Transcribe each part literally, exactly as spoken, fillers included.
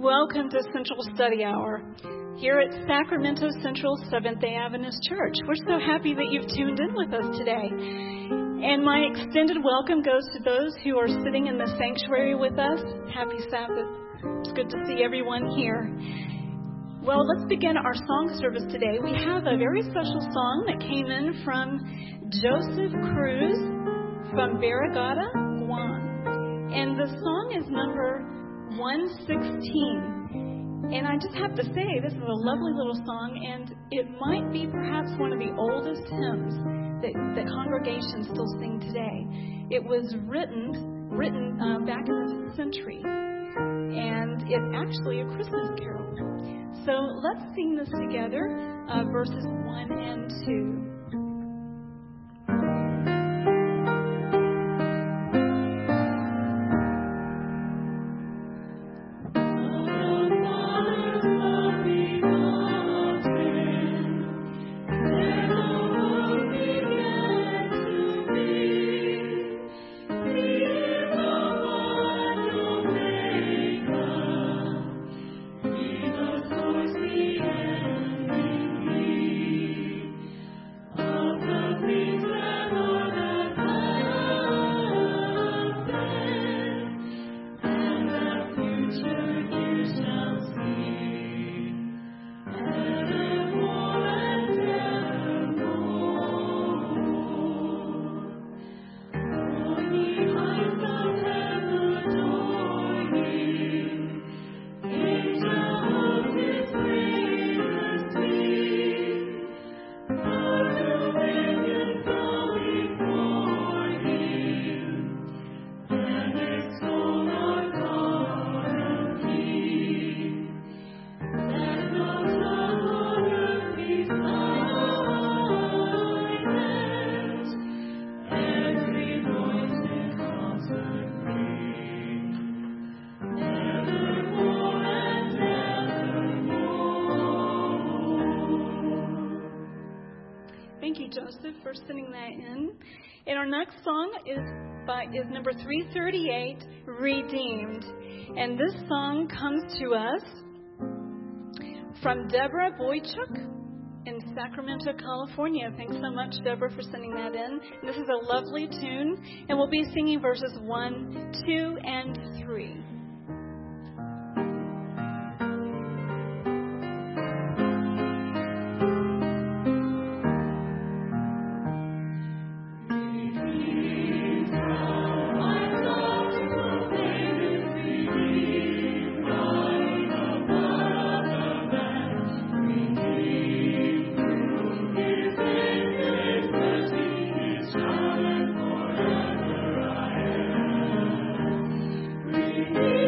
Welcome to Central Study Hour here at Sacramento Central Seventh-day Adventist Church. We're so happy that you've tuned in with us today. And my extended welcome goes to those who are sitting in the sanctuary with us. Happy Sabbath. It's good to see everyone here. Well, let's begin our song service today. We have a very special song that came in from Joseph Cruz from Barrigada, Guam. And the song is number one sixteen. And I just have to say, this is a lovely little song, and it might be perhaps one of the oldest hymns that, that congregations still sing today. It was written written uh, back in the fifth century, and it's actually a Christmas carol. So let's sing this together, uh, verses one and two. Joseph for sending that in. And our next song is by is number three thirty-eight, Redeemed. And this song comes to us from Deborah Boychuk in Sacramento, California. Thanks so much, Deborah, for sending that in. This is a lovely tune, and we'll be singing verses one, two, and three. Thank you.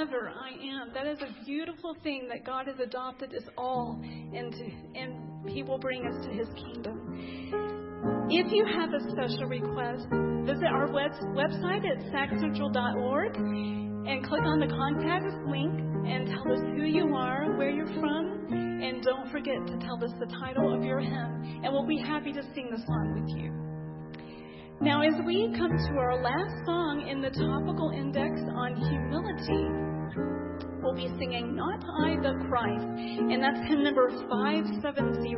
whoever I am. That is a beautiful thing that God has adopted us all into, and He will bring us to His kingdom. If you have a special request, visit our web- website at sac central dot org and click on the Contact Us link and tell us who you are, where you're from, and don't forget to tell us the title of your hymn, and we'll be happy to sing the song with you. Now, as we come to our last song in the topical index on humility, we'll be singing Not I, but Christ, and that's hymn number five seventy.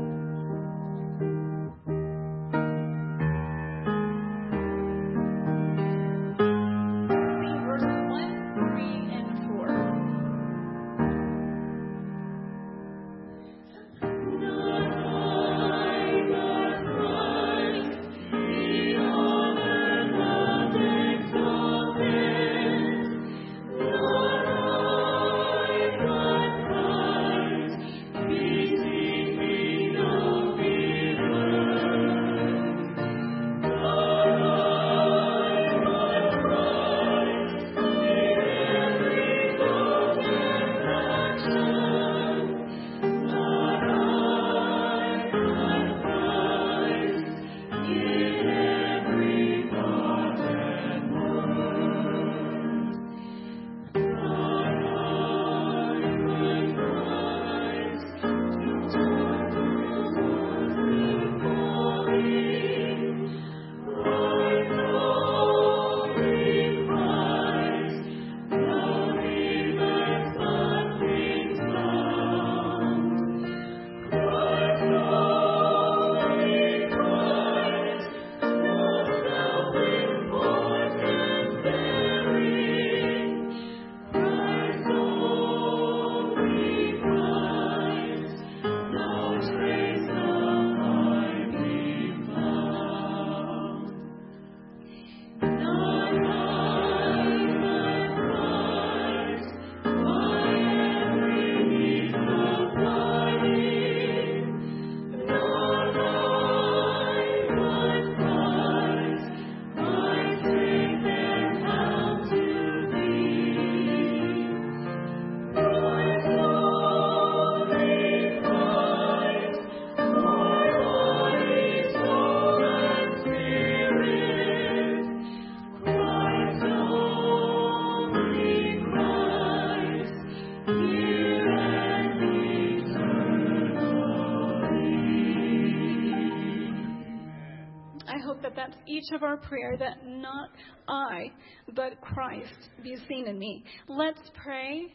That's each of our prayer, that not I, but Christ be seen in me. Let's pray.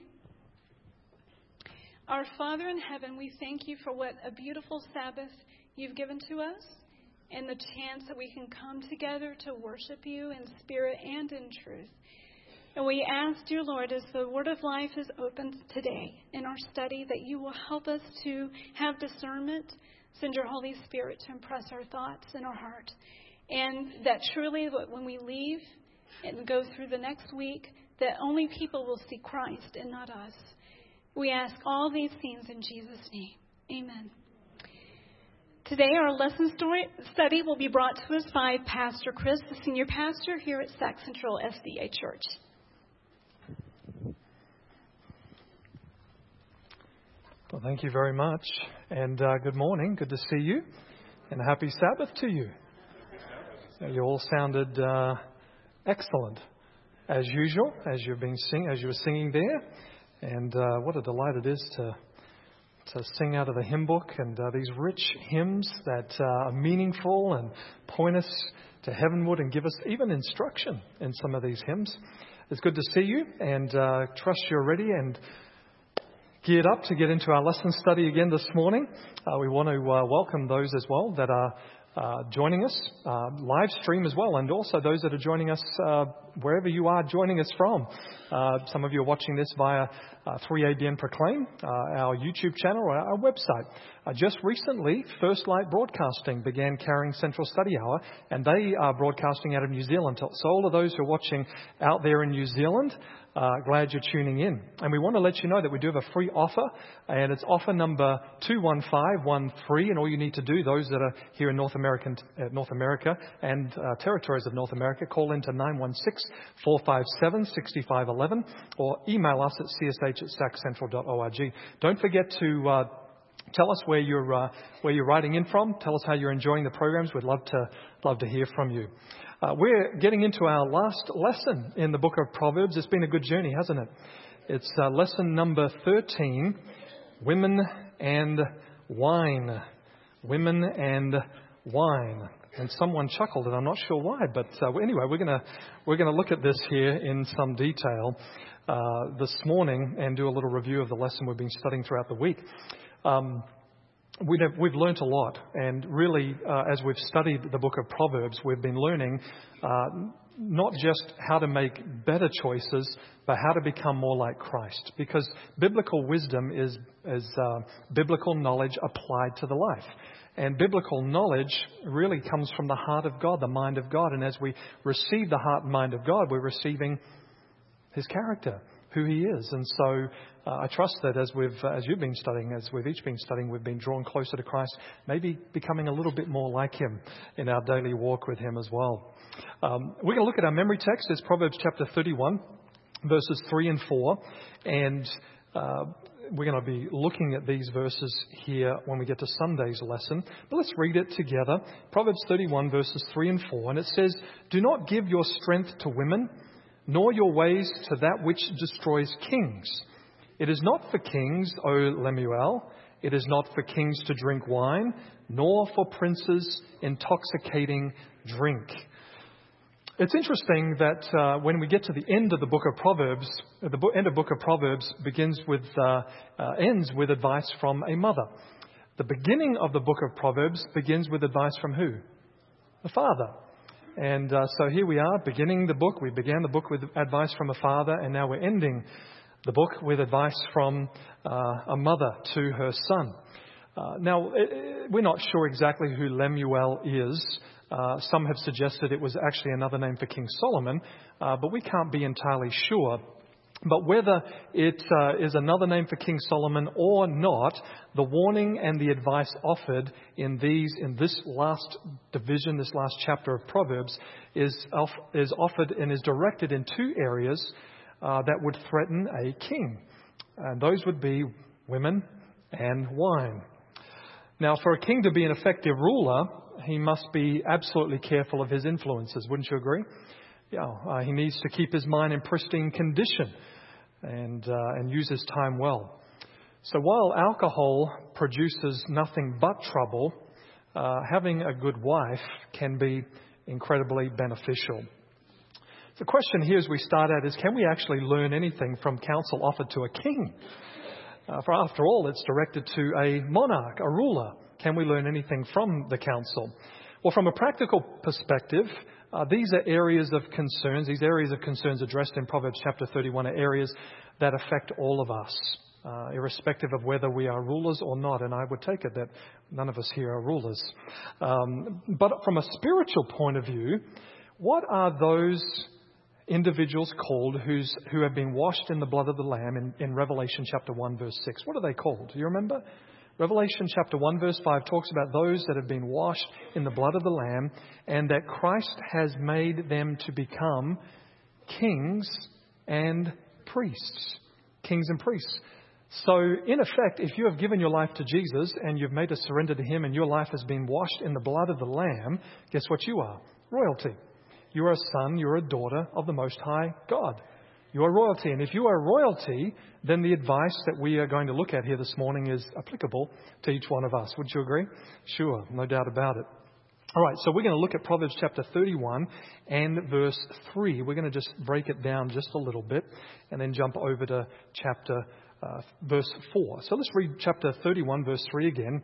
Our Father in heaven, we thank you for what a beautiful Sabbath you've given to us and the chance that we can come together to worship you in spirit and in truth. And we ask, dear Lord, as the Word of Life is opened today in our study, that you will help us to have discernment, send your Holy Spirit to impress our thoughts in our heart. And that truly when we leave and go through the next week, that only people will see Christ and not us. We ask all these things in Jesus' name. Amen. Today our lesson story study will be brought to us by Pastor Chris, the senior pastor here at Sac Central S D A Church. Well, thank you very much. And uh, good morning. Good to see you. And happy Sabbath to you. You all sounded uh, excellent, as usual, as you've been sing, as you were singing there. And uh, what a delight it is to to sing out of the hymn book and uh, these rich hymns that uh, are meaningful and point us to heavenward and give us even instruction in some of these hymns. It's good to see you, and uh, trust you're ready and geared up to get into our lesson study again this morning. Uh, we want to uh, welcome those as well that are Uh, joining us, uh, live stream as well, and also those that are joining us uh, wherever you are joining us from. Uh, some of you are watching this via uh, three A B N Proclaim, uh, our YouTube channel or our website. Uh, just recently, First Light Broadcasting began carrying Central Study Hour, and they are broadcasting out of New Zealand. So all of those who are watching out there in New Zealand, uh, glad you're tuning in. And we want to let you know that we do have a free offer, and it's offer number two one five one three. And all you need to do, those that are here in North American, uh, North America and uh, territories of North America, call into nine one six, four five seven, six five one one or email us at c s h at sac central dot org. Don't forget to uh, Tell us where you're uh, where you're writing in from. Tell us how you're enjoying the programs. We'd love to love to hear from you. Uh, we're getting into our last lesson in the book of Proverbs. It's been a good journey, hasn't it? It's uh, lesson number thirteen, Women and Wine. Women and Wine. And someone chuckled, and I'm not sure why. But uh, anyway, we're gonna we're gonna look at this here in some detail uh, this morning and do a little review of the lesson we've been studying throughout the week. Um, we've, we've learnt a lot, and really, uh, as we've studied the book of Proverbs, we've been learning uh, not just how to make better choices, but how to become more like Christ. Because biblical wisdom is, is uh, biblical knowledge applied to the life. And biblical knowledge really comes from the heart of God, the mind of God. And as we receive the heart and mind of God, we're receiving His character, who He is. And so uh, I trust that as we've, uh, as you've been studying, as we've each been studying, we've been drawn closer to Christ, maybe becoming a little bit more like Him in our daily walk with Him as well. Um, we're going to look at our memory text. It's Proverbs chapter thirty-one, verses three and four. And uh, we're going to be looking at these verses here when we get to Sunday's lesson. But let's read it together. Proverbs thirty-one, verses three and four. And it says, "Do not give your strength to women, nor your ways to that which destroys kings. It is not for kings, O Lemuel. It is not for kings to drink wine, nor for princes intoxicating drink." It's interesting that uh, when we get to the end of the book of Proverbs, the bo- end of the book of Proverbs begins with, uh, uh, ends with advice from a mother. The beginning of the book of Proverbs begins with advice from who? The father. And uh, so here we are, beginning the book. We began the book with advice from a father, and now we're ending the book with advice from uh, a mother to her son. Uh, now, it, we're not sure exactly who Lemuel is. Uh, some have suggested it was actually another name for King Solomon, uh, but we can't be entirely sure. But whether it uh, is another name for King Solomon or not, the warning and the advice offered in these, in this last division, this last chapter of Proverbs, is off, is offered and is directed in two areas uh, that would threaten a king, and those would be women and wine. Now, for a king to be an effective ruler, he must be absolutely careful of his influences. Wouldn't you agree? Yeah, uh, he needs to keep his mind in pristine condition and uh, and use his time well. So while alcohol produces nothing but trouble, uh, having a good wife can be incredibly beneficial. The question here as we start out is, can we actually learn anything from counsel offered to a king? Uh, for after all, it's directed to a monarch, a ruler. Can we learn anything from the counsel? Well, from a practical perspective, uh, these are areas of concerns. These areas of concerns addressed in Proverbs chapter thirty-one are areas that affect all of us, uh, irrespective of whether we are rulers or not. And I would take it that none of us here are rulers. Um, but from a spiritual point of view, what are those individuals called who's, who have been washed in the blood of the Lamb in, in Revelation chapter one, verse six? What are they called? Do you remember? Revelation chapter one, verse five talks about those that have been washed in the blood of the Lamb, and that Christ has made them to become kings and priests. Kings and priests. So, in effect, if you have given your life to Jesus and you've made a surrender to Him and your life has been washed in the blood of the Lamb, guess what you are? Royalty. You are a son, you're a daughter of the Most High God. You are royalty. And if you are royalty, then the advice that we are going to look at here this morning is applicable to each one of us. Would you agree? Sure, no doubt about it. All right, so we're going to look at Proverbs chapter thirty-one and verse three. We're going to just break it down just a little bit and then jump over to chapter uh, verse four. So let's read chapter thirty-one, verse three again.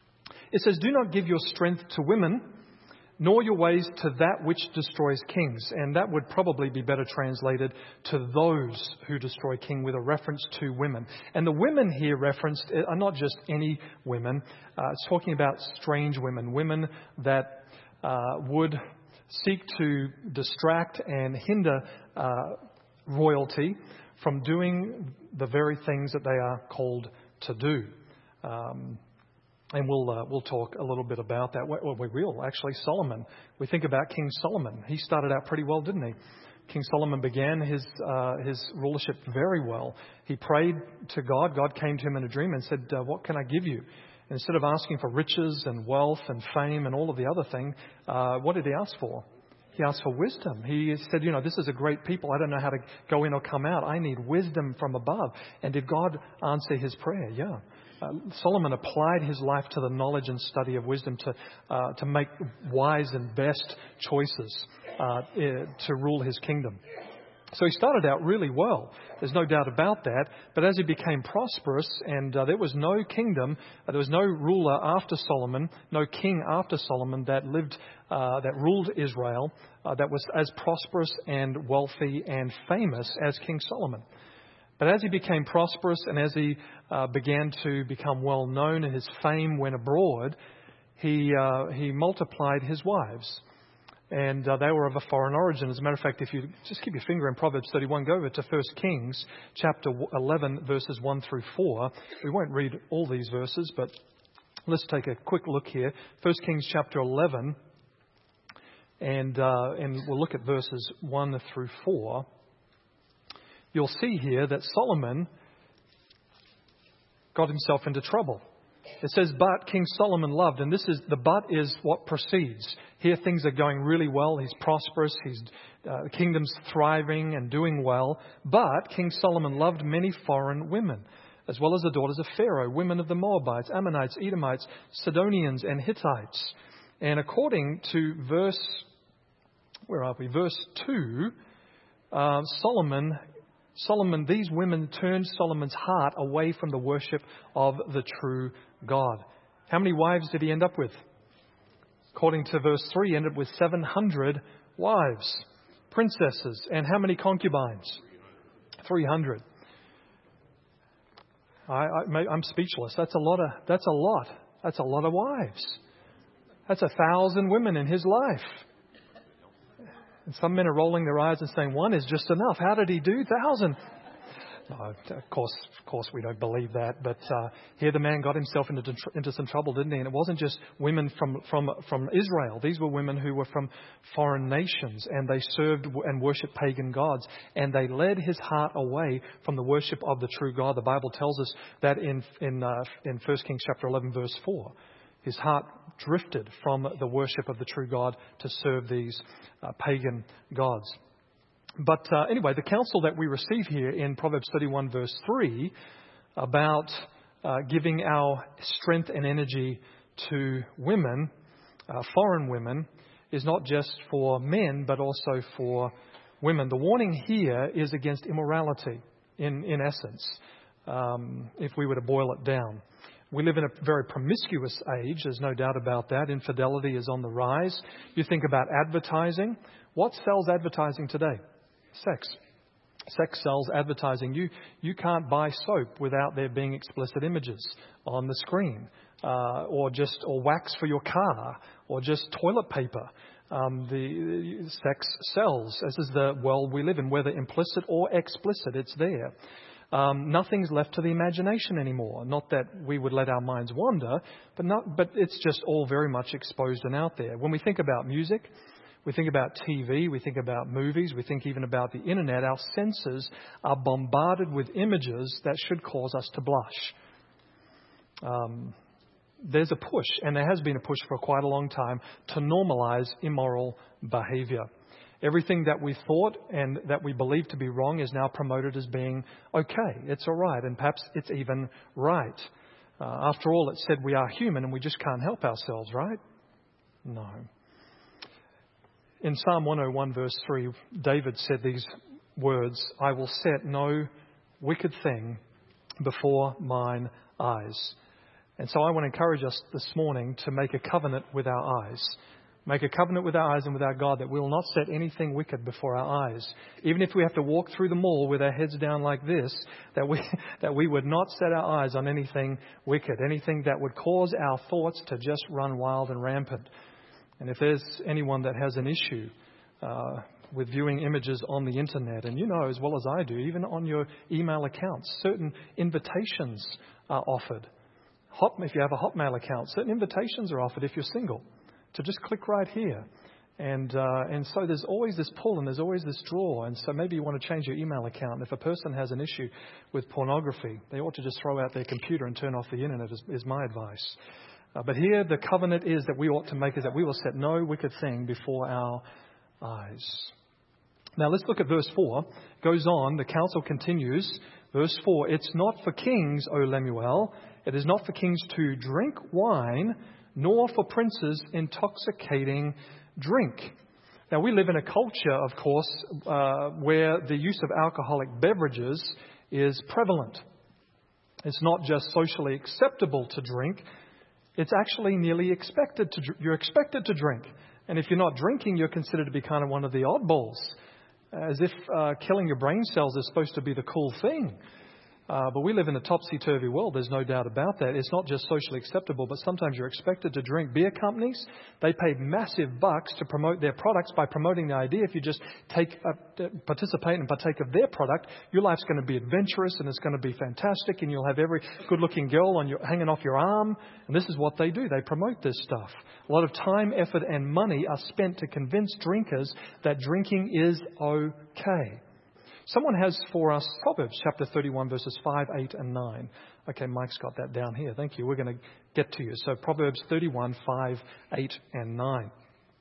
It says, "Do not give your strength to women, nor your ways to that which destroys kings." And that would probably be better translated to those who destroy king, with a reference to women. And the women here referenced are not just any women. Uh, it's talking about strange women, women that uh, would seek to distract and hinder uh, royalty from doing the very things that they are called to do. Um, and we'll uh, we'll talk a little bit about that. Well, we will, actually. Solomon. We think about King Solomon. He started out pretty well, didn't he? King Solomon began his uh, his rulership very well. He prayed to God. God came to him in a dream and said, uh, what can I give you? And instead of asking for riches and wealth and fame and all of the other thing, uh, what did he ask for? He asked for wisdom. He said, you know, this is a great people. I don't know how to go in or come out. I need wisdom from above. And did God answer his prayer? Yeah. Uh, Solomon applied his life to the knowledge and study of wisdom to uh, to make wise and best choices uh, to rule his kingdom. So he started out really well. There's no doubt about that. But as he became prosperous and uh, there was no kingdom, uh, there was no ruler after Solomon, no king after Solomon that lived, uh, that ruled Israel, uh, that was as prosperous and wealthy and famous as King Solomon. But as he became prosperous and as he uh, began to become well known and his fame went abroad, he uh, he multiplied his wives. And uh, they were of a foreign origin. As a matter of fact, if you just keep your finger in Proverbs thirty-one, go over to First Kings chapter eleven, verses one through four. We won't read all these verses, but let's take a quick look here. First Kings chapter eleven, and uh, and we'll look at verses one through four. You'll see here that Solomon got himself into trouble. It says, but King Solomon loved, and this is the but is what precedes. Here things are going really well. He's prosperous. His uh, kingdom's thriving and doing well. But King Solomon loved many foreign women, as well as the daughters of Pharaoh, women of the Moabites, Ammonites, Edomites, Sidonians, and Hittites. And according to verse, where are we? Verse two, uh, Solomon Solomon, these women turned Solomon's heart away from the worship of the true God. How many wives did he end up with? According to verse three, he ended up with seven hundred wives, princesses. And how many concubines? three hundred. I, I, I'm speechless. That's a lot of, that's a lot. That's a lot of wives. That's a thousand women in his life. And some men are rolling their eyes and saying, one is just enough. How did he do thousand? No, of course, of course, we don't believe that. But uh, here the man got himself into into some trouble, didn't he? And it wasn't just women from from from Israel. These were women who were from foreign nations, and they served and worshipped pagan gods. And they led his heart away from the worship of the true God. The Bible tells us that in in uh, in First Kings chapter eleven, verse four. His heart drifted from the worship of the true God to serve these uh, pagan gods. But uh, anyway, the counsel that we receive here in Proverbs thirty-one, verse three, about uh, giving our strength and energy to women, uh, foreign women, is not just for men, but also for women. The warning here is against immorality, in, in essence, um, if we were to boil it down. We live in a very promiscuous age. There's no doubt about that. Infidelity is on the rise. You think about advertising. What sells advertising today? Sex. Sex sells advertising. You you can't buy soap without there being explicit images on the screen, uh, or just or wax for your car, or just toilet paper. Um, the, the sex sells. This is the world we live in, whether implicit or explicit. It's there. Um, nothing's left to the imagination anymore. Not that we would let our minds wander, but not. But it's just all very much exposed and out there. When we think about music, we think about T V, we think about movies, we think even about the internet. Our senses are bombarded with images that should cause us to blush. Um, there's a push, and there has been a push for quite a long time, to normalize immoral behavior. Everything that we thought and that we believed to be wrong is now promoted as being okay. It's all right, and perhaps it's even right. Uh, after all, it said we are human and we just can't help ourselves, right? No. In Psalm one oh one, verse three, David said these words, I will set no wicked thing before mine eyes. And so I want to encourage us this morning to make a covenant with our eyes. Make a covenant with our eyes and with our God that we will not set anything wicked before our eyes. Even if we have to walk through the mall with our heads down like this, that we that we would not set our eyes on anything wicked, anything that would cause our thoughts to just run wild and rampant. And if there's anyone that has an issue uh, with viewing images on the internet. And you know as well as I do, even on your email accounts, certain invitations are offered. Hot, if you have a Hotmail account, certain invitations are offered if you're single to just click right here. And uh, and so there's always this pull and there's always this draw. And so maybe you want to change your email account. If a person has an issue with pornography, they ought to just throw out their computer and turn off the internet is, is my advice. Uh, but here the covenant is that we ought to make is that we will set no wicked thing before our eyes. Now let's look at verse four. It goes on, the counsel continues. Verse four, it's not for kings, O Lemuel, it is not for kings to drink wine, nor for princes intoxicating drink. Now, we live in a culture, of course, uh, where the use of alcoholic beverages is prevalent. It's not just socially acceptable to drink. It's actually nearly expected to. You're expected to drink. And if you're not drinking, you're considered to be kind of one of the oddballs. As if uh, killing your brain cells is supposed to be the cool thing. Uh, but we live in a topsy-turvy world, there's no doubt about that. It's not just socially acceptable, but sometimes you're expected to drink. Beer companies, they pay massive bucks to promote their products by promoting the idea if you just take a, participate and partake of their product, your life's going to be adventurous and it's going to be fantastic and you'll have every good-looking girl on your, hanging off your arm. And this is what they do. They promote this stuff. A lot of time, effort, and money are spent to convince drinkers that drinking is okay. Someone has for us Proverbs chapter thirty-one, verses five, eight, and nine. Okay, Mike's got that down here. Thank you. We're going to get to you. So Proverbs thirty-one, five, eight, and nine.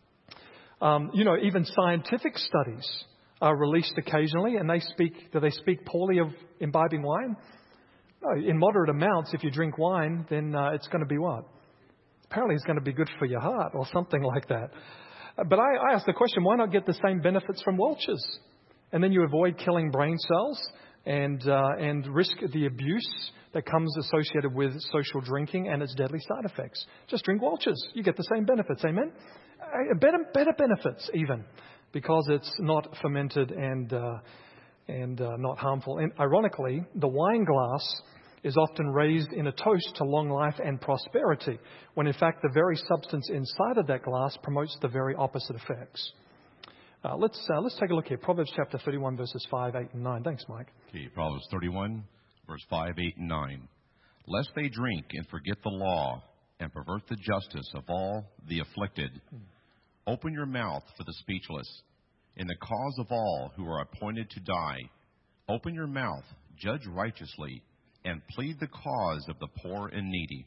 Um, you know, even scientific studies are released occasionally, and they speak. Do they speak poorly of imbibing wine? No, in moderate amounts, if you drink wine, then uh, it's going to be what? Apparently, it's going to be good for your heart or something like that. But I, I ask the question: why not get the same benefits from Welch's? And then you avoid killing brain cells and uh, and risk the abuse that comes associated with social drinking and its deadly side effects. Just drink Welch's. You get the same benefits. Amen? Uh, better, better benefits even because it's not fermented and, uh, and uh, not harmful. And ironically, the wine glass is often raised in a toast to long life and prosperity, when in fact the very substance inside of that glass promotes the very opposite effects. Uh, let's uh, let's take a look here. Proverbs chapter thirty-one, verses five, eight, and nine. Thanks, Mike. Okay, Proverbs thirty-one, verse five, eight, and nine. Lest they drink and forget the law and pervert the justice of all the afflicted. Hmm. Open your mouth for the speechless, in the cause of all who are appointed to die. Open your mouth, judge righteously, and plead the cause of the poor and needy.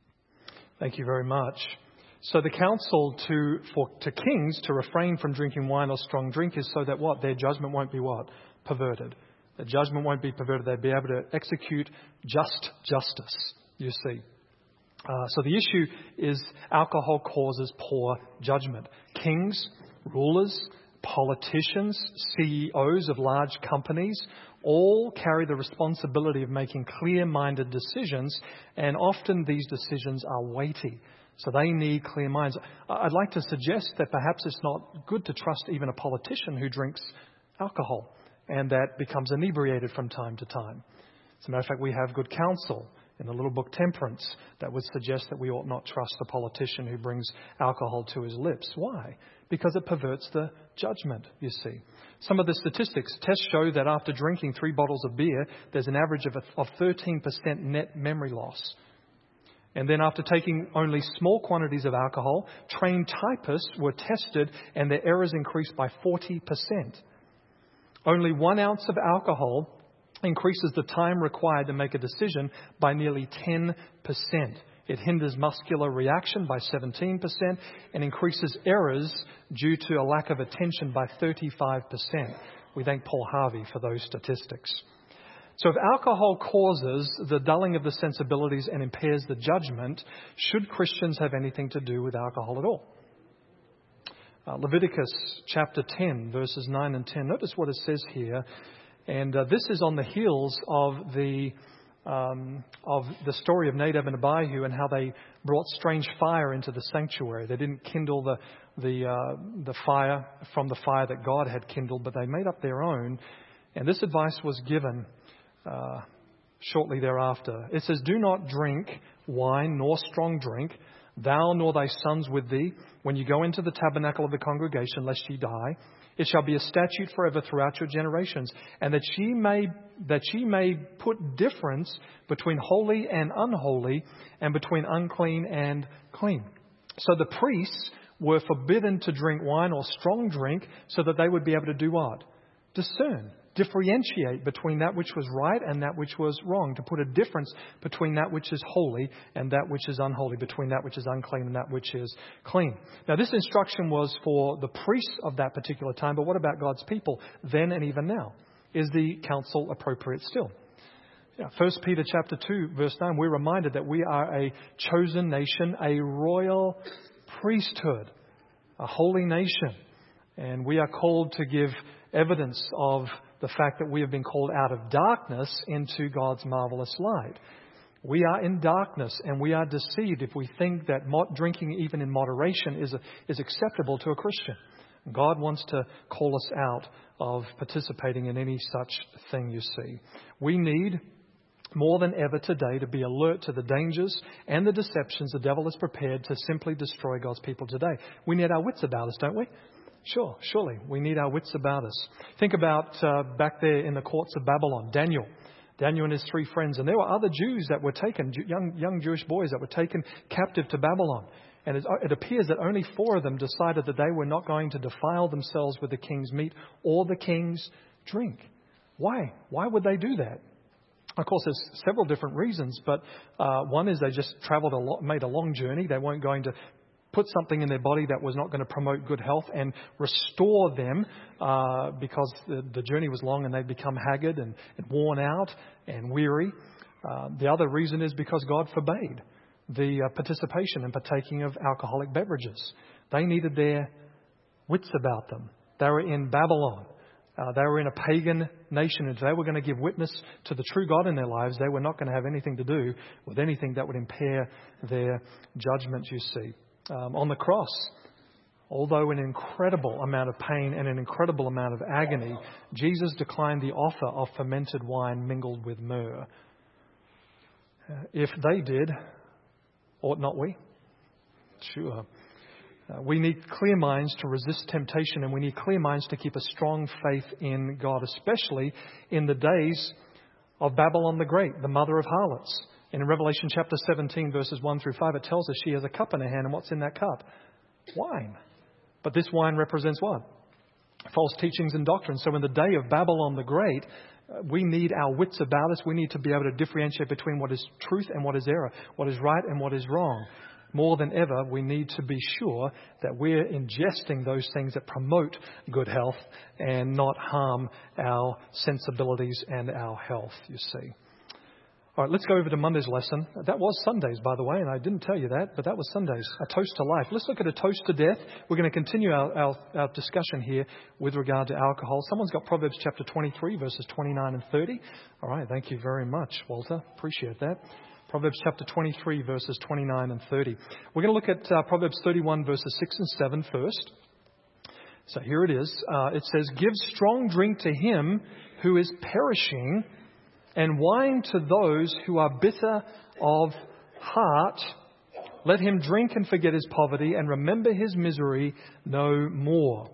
Thank you very much. So the counsel to for to kings to refrain from drinking wine or strong drink is so that what? Their judgment won't be what? Perverted. Their judgment won't be perverted. They'll be able to execute just justice, you see. Uh, so the issue is alcohol causes poor judgment. Kings, rulers, politicians, C E Os of large companies all carry the responsibility of making clear-minded decisions, and often these decisions are weighty. So they need clear minds. I'd like to suggest that perhaps it's not good to trust even a politician who drinks alcohol and that becomes inebriated from time to time. As a matter of fact, we have good counsel in the little book Temperance that would suggest that we ought not trust a politician who brings alcohol to his lips. Why? Because it perverts the judgment, you see. Some of the statistics, tests show that after drinking three bottles of beer, there's an average of, of thirteen percent net memory loss. And then after taking only small quantities of alcohol, trained typists were tested and their errors increased by forty percent. Only one ounce of alcohol increases the time required to make a decision by nearly ten percent. It hinders muscular reaction by seventeen percent and increases errors due to a lack of attention by thirty-five percent. We thank Paul Harvey for those statistics. So if alcohol causes the dulling of the sensibilities and impairs the judgment, should Christians have anything to do with alcohol at all? Uh, Leviticus chapter ten, verses nine and ten. Notice what it says here. And uh, this is on the heels of the um, of the story of Nadab and Abihu and how they brought strange fire into the sanctuary. They didn't kindle the the uh, the fire from the fire that God had kindled, but they made up their own. And this advice was given uh, shortly thereafter. It says, "Do not drink wine nor strong drink, thou nor thy sons with thee, when you go into the tabernacle of the congregation, lest ye die. It shall be a statute forever throughout your generations, and that ye may that ye may put difference between holy and unholy, and between unclean and clean." So the priests were forbidden to drink wine or strong drink, so that they would be able to do what? Discern, differentiate between that which was right and that which was wrong, to put a difference between that which is holy and that which is unholy, between that which is unclean and that which is clean. Now, this instruction was for the priests of that particular time, but what about God's people then and even now? Is the counsel appropriate still? Yeah, First Peter chapter two, verse nine, we're reminded that we are a chosen nation, a royal priesthood, a holy nation, and we are called to give evidence of the fact that we have been called out of darkness into God's marvelous light. We are in darkness and we are deceived if we think that mod- drinking even in moderation is, a, is acceptable to a Christian. God wants to call us out of participating in any such thing, you see. We need more than ever today to be alert to the dangers and the deceptions the devil is prepared to simply destroy God's people today. We need our wits about us, don't we? Sure, surely. We need our wits about us. Think about uh, back there in the courts of Babylon, Daniel. Daniel and his three friends. And there were other Jews that were taken, young, young Jewish boys that were taken captive to Babylon. And it, it appears that only four of them decided that they were not going to defile themselves with the king's meat or the king's drink. Why? Why would they do that? Of course, there's several different reasons, but uh, one is they just traveled a lot, made a long journey. They weren't going to put something in their body that was not going to promote good health and restore them uh, because the, the journey was long and they'd become haggard and, and worn out and weary. Uh, the other reason is because God forbade the uh, participation and partaking of alcoholic beverages. They needed their wits about them. They were in Babylon. Uh, they were in a pagan nation, and if they were going to give witness to the true God in their lives, they were not going to have anything to do with anything that would impair their judgment, you see. Um, on the cross, although an incredible amount of pain and an incredible amount of agony, Jesus declined the offer of fermented wine mingled with myrrh. Uh, if they did, ought not we? Sure. Uh, we need clear minds to resist temptation, and we need clear minds to keep a strong faith in God, especially in the days of Babylon the Great, the mother of harlots. In Revelation chapter seventeen, verses one through five, it tells us she has a cup in her hand, and what's in that cup? Wine. But this wine represents what? False teachings and doctrines. So in the day of Babylon the Great, uh, we need our wits about us. We need to be able to differentiate between what is truth and what is error, what is right and what is wrong. More than ever, we need to be sure that we're ingesting those things that promote good health and not harm our sensibilities and our health, you see. All right, let's go over to Monday's lesson. That was Sundays, by the way, and I didn't tell you that, but that was Sundays. A toast to life. Let's look at a toast to death. We're going to continue our, our, our discussion here with regard to alcohol. Someone's got Proverbs chapter twenty-three, verses twenty-nine and thirty. All right, thank you very much, Walter. Appreciate that. Proverbs chapter twenty-three, verses twenty-nine and thirty. We're going to look at uh, Proverbs thirty-one, verses six and seven first. So here it is. Uh, it says, "Give strong drink to him who is perishing, and wine to those who are bitter of heart. Let him drink and forget his poverty, and remember his misery no more."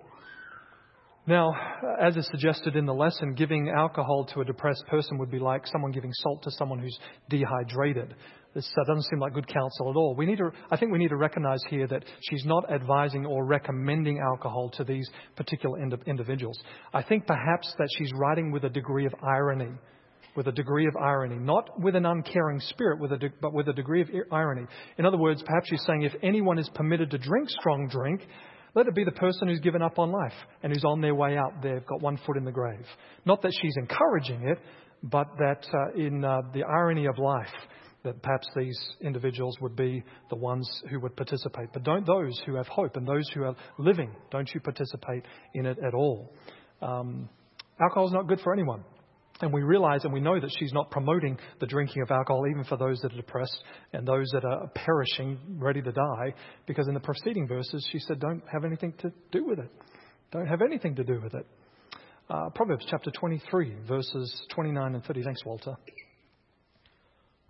Now, as is suggested in the lesson, giving alcohol to a depressed person would be like someone giving salt to someone who's dehydrated. This uh, doesn't seem like good counsel at all. We need to, I think we need to recognize here that she's not advising or recommending alcohol to these particular ind- individuals. I think perhaps that she's writing with a degree of irony. With a degree of irony, not with an uncaring spirit, with a de- but with a degree of irony. In other words, perhaps she's saying if anyone is permitted to drink strong drink, let it be the person who's given up on life and who's on their way out. They've got one foot in the grave. Not that she's encouraging it, but that uh, in uh, the irony of life, that perhaps these individuals would be the ones who would participate. But don't those who have hope and those who are living, don't you participate in it at all. Um, alcohol is not good for anyone. And we realize and we know that she's not promoting the drinking of alcohol even for those that are depressed and those that are perishing, ready to die. Because in the preceding verses, she said, don't have anything to do with it. Don't have anything to do with it. Uh, Proverbs chapter twenty-three, verses twenty-nine and thirty. Thanks, Walter.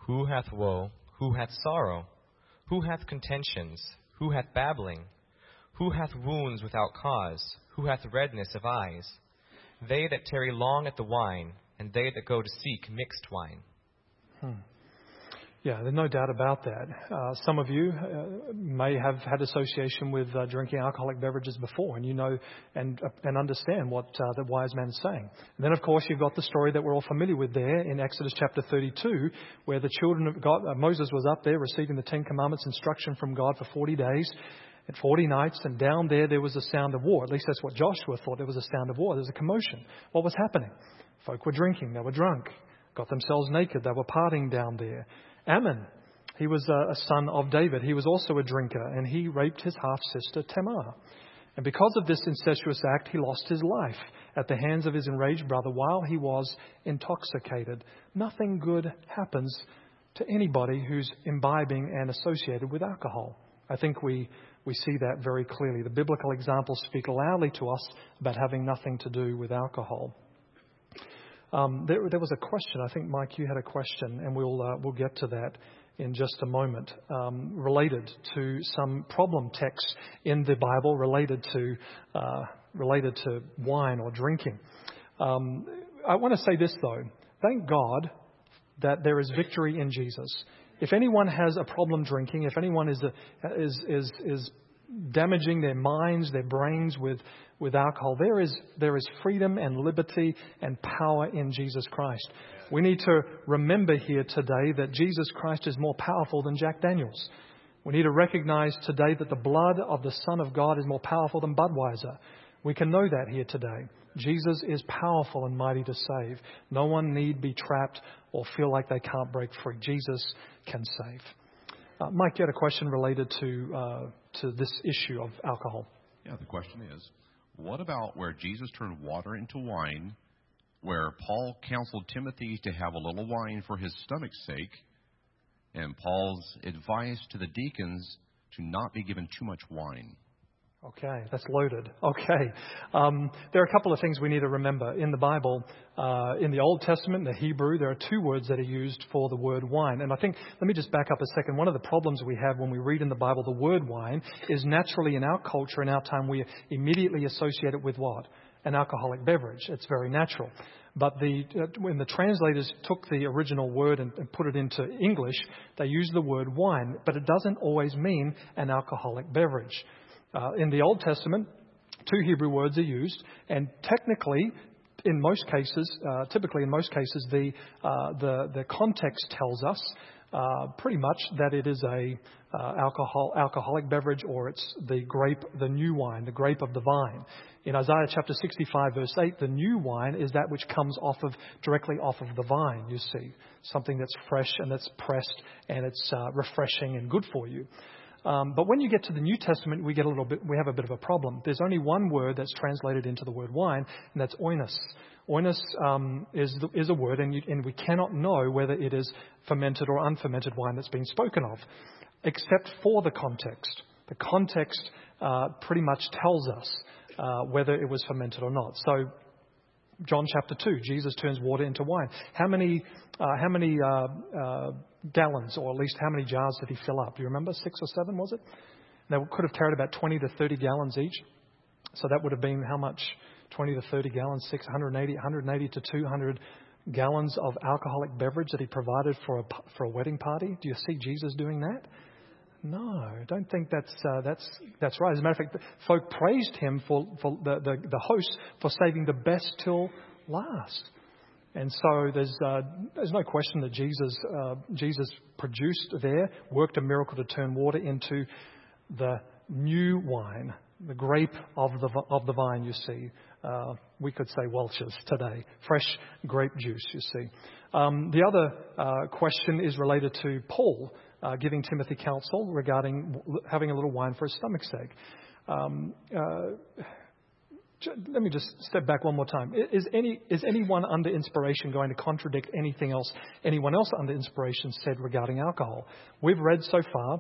Who hath woe? Who hath sorrow? Who hath contentions? Who hath babbling? Who hath wounds without cause? Who hath redness of eyes? They that tarry long at the wine, and they that go to seek mixed wine. Hmm. Yeah, there's no doubt about that. Uh, some of you uh, may have had association with uh, drinking alcoholic beverages before, and you know and uh, and understand what uh, the wise man is saying. And then, of course, you've got the story that we're all familiar with there in Exodus chapter thirty-two, where the children of God, uh, Moses was up there receiving the Ten Commandments instruction from God for forty days and forty nights, and down there there was a sound of war. At least that's what Joshua thought. There was a sound of war. There was a commotion. What was happening? Folk were drinking. They were drunk. Got themselves naked. They were partying down there. Ammon, he was a, a son of David. He was also a drinker, and he raped his half-sister Tamar. And because of this incestuous act, he lost his life at the hands of his enraged brother while he was intoxicated. Nothing good happens to anybody who's imbibing and associated with alcohol. I think we, we see that very clearly. The biblical examples speak loudly to us about having nothing to do with alcohol. Um, there, there was a question. I think, Mike, you had a question, and we'll uh, we'll get to that in just a moment, um, related to some problem texts in the Bible related to uh, related to wine or drinking. Um, I want to say this though: thank God that there is victory in Jesus. If anyone has a problem drinking, if anyone is a, is is is damaging their minds, their brains with, with alcohol, there is there is freedom and liberty and power in Jesus Christ. We need to remember here today that Jesus Christ is more powerful than Jack Daniels. We need to recognize today that the blood of the Son of God is more powerful than Budweiser. We can know that here today. Jesus is powerful and mighty to save. No one need be trapped or feel like they can't break free. Jesus can save. Uh, Mike, you had a question related to uh, to this issue of alcohol. Yeah, the question is, what about where Jesus turned water into wine, where Paul counseled Timothy to have a little wine for his stomach's sake, and Paul's advice to the deacons to not be given too much wine? Okay, that's loaded. Okay. Um, there are a couple of things we need to remember. In the Bible, uh, in the Old Testament, the Hebrew, there are two words that are used for the word wine. And I think, let me just back up a second. One of the problems we have when we read in the Bible the word wine is naturally in our culture, in our time, we immediately associate it with what? An alcoholic beverage. It's very natural. But the, uh, when the translators took the original word and, and put it into English, they used the word wine, but it doesn't always mean an alcoholic beverage. Uh, in the Old Testament, two Hebrew words are used, and technically, in most cases, uh, typically in most cases, the uh, the the context tells us uh, pretty much that it is a uh, alcohol alcoholic beverage, or it's the grape, the new wine, the grape of the vine. In Isaiah chapter sixty-five, verse eight, the new wine is that which comes off of directly off of the vine. You see, something that's fresh and that's pressed and it's uh, refreshing and good for you. Um, but when you get to the New Testament, we get a little bit. We have a bit of a problem. There's only one word that's translated into the word wine, and that's oinos. Oinos um, is the, is a word, and, you, and we cannot know whether it is fermented or unfermented wine that's been spoken of, except for the context. The context uh, pretty much tells us uh, whether it was fermented or not. So, John chapter two, Jesus turns water into wine. How many, uh, how many uh, uh, gallons, or at least how many jars did he fill up? Do you remember? Six or seven, was it? They could have carried about twenty to thirty gallons each. So that would have been how much? twenty to thirty gallons, six hundred eighty, one hundred eighty to two hundred gallons of alcoholic beverage that he provided for a, for a wedding party. Do you see Jesus doing that? No, I don't think that's uh, that's that's right. As a matter of fact, folk praised him for, for the, the, the host for saving the best till last. And so there's uh, there's no question that Jesus uh, Jesus produced there, worked a miracle to turn water into the new wine, the grape of the of the vine. You see, uh, we could say Welch's today, fresh grape juice. You see. Um, the other uh, question is related to Paul uh, giving Timothy counsel regarding having a little wine for his stomach's sake. Um, uh, Let me just step back one more time. Is any is anyone under inspiration going to contradict anything else anyone else under inspiration said regarding alcohol? We've read so far